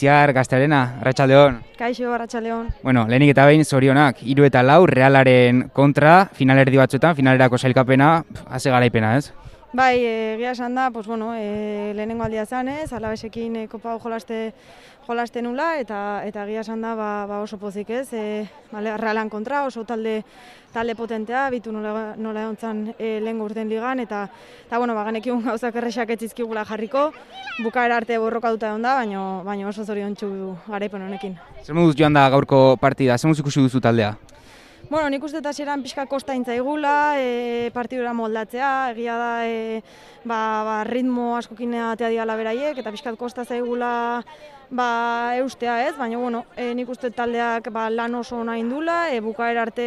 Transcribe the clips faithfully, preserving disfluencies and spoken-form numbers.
Itziar Gaztearena, Arratsaldeon. Kaixo, Arratsaldeon. Bueno, lehenik eta behin zorionak, hiru eta lau Realaren kontra, finalerdi batzuetan, finalerako sailkapena, haze garaipena, ez? Bai, egia esan da, pues bueno, e, lehenengo aldia zanez, Alabesekin e, kopa hau jolaste, jolaste nula, eta eta egia esan da ba, ba oso pozik ez, e, bale, Realan kontra, oso talde talde potentea, bitu nola, nola egontzan e, lehen urten ligan, eta, eta bueno, ba, ganekiun gauzak errexak etzizkigula jarriko, bukaera arte borrokatuta egon da, baina baino oso zoriontsu garaipen honekin. Zer moduz joan da gaurko partida, zer moduz ikusi duzu taldea? Bueno, nik uste eta hasieran pixka kosta intzaigula, e, partidura moldatzea, egia da e, ba, ba, ritmo askokin atea diala beraiek, eta pixkat kosta zaigula ba, eustea ez, baina bueno, e, nik uste taldeak ba, lan oso nahi indula, e, bukaera arte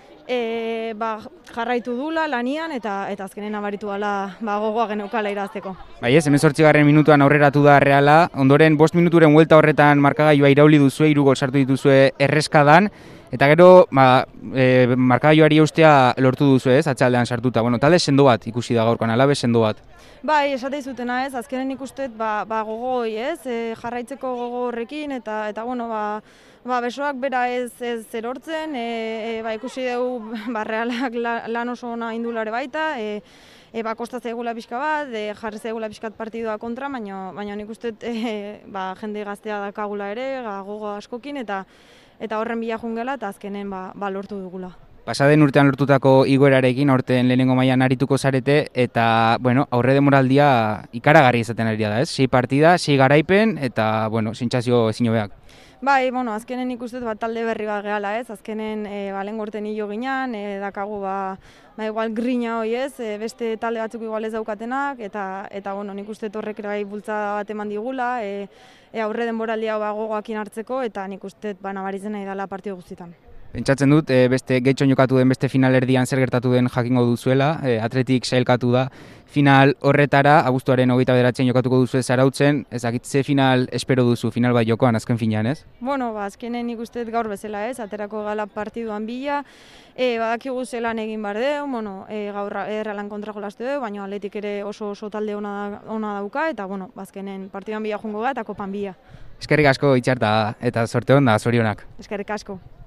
e, ba, jarraitu dula lanian, eta eta azkenen abaritu dela ba, gogoa geneukala irazteko. Bai ez, hemen zortzigarren minutuan aurreratu da Reala, ondoren bost minuturen huelta horretan markagailua irauli duzue, hiru gol sartu dituzue erreskadan, eta gero, ba, e, markagailuari eustea lortu duzu ez, atxaldean sartuta. Bueno, talde sendo bat ikusi da gaurkoan, Alabe sendo bat. Bai, esate izutena ez, azkenen ikustet ba, ba, gogoi ez, e, jarraitzeko gogo horrekin, eta, eta bueno, ba, ba, besoak bera ez, ez zerortzen, e, e, ba, ikusi dugu ba, Realak lan oso ona indulare baita, e, e, ba, kosta zaigula pixka bat, e, jarri zaigula pixkat partidua kontra, baina, baina nik uste e, ba, jende gaztea dakagula ere, ga, gogo askokin, eta eta horren bila jungela, eta azkenen ba, ba, lortu dugula. Pasaden urtean lortutako igoerarekin, aurten lehenengo mailan arituko zarete, eta bueno, aurre demoraldia ikaragarri izaten ari da, ez? Sei partida, sei garaipen, eta bueno, sentsazio ezin hobeak. Bai, bueno, azkenen ikustez bat talde berri bat gehala, ez? Azkenen e, ba, lehen gorten hilo ginean, e, dakagu ba, ba igual grina hoi ez, e, beste talde batzuk igual ez daukatenak, eta eta bueno, nik uste horrek bai bultza bat eman digula, e, e, aurre denboraldia ba, gogoakin hartzeko, eta nik uste ba, nabaritzen nahi dela partidu guztietan. Pentsatzen dut, e, beste getxon jokatu den beste finalerdian zer gertatu den jakingo duzuela, e, Atletik sailkatu da final horretara, abuztuaren hogeita bederatzen jokatuko duzu ez Zarautzen, ezakit ze final espero duzu, final bat jokoan azken finean, ez? Bueno, ba, azkenen nik uste gaur bezala ez, aterako gala partiduan bila, e, badakigu zelan egin behar deu, bueno, e, gaur Realan kontra jolastu deu, baina Atletik ere oso oso talde ona, ona dauka, eta bueno, azkenen partiduan bila jungo gara eta kopan bila. Eskerrik asko Itziar eta sorte on da, zorionak. Eskerrik asko.